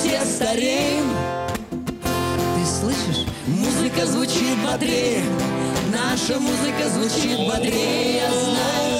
все стареем. Ты слышишь? Музыка звучит бодрее, наша музыка звучит бодрее, я знаю.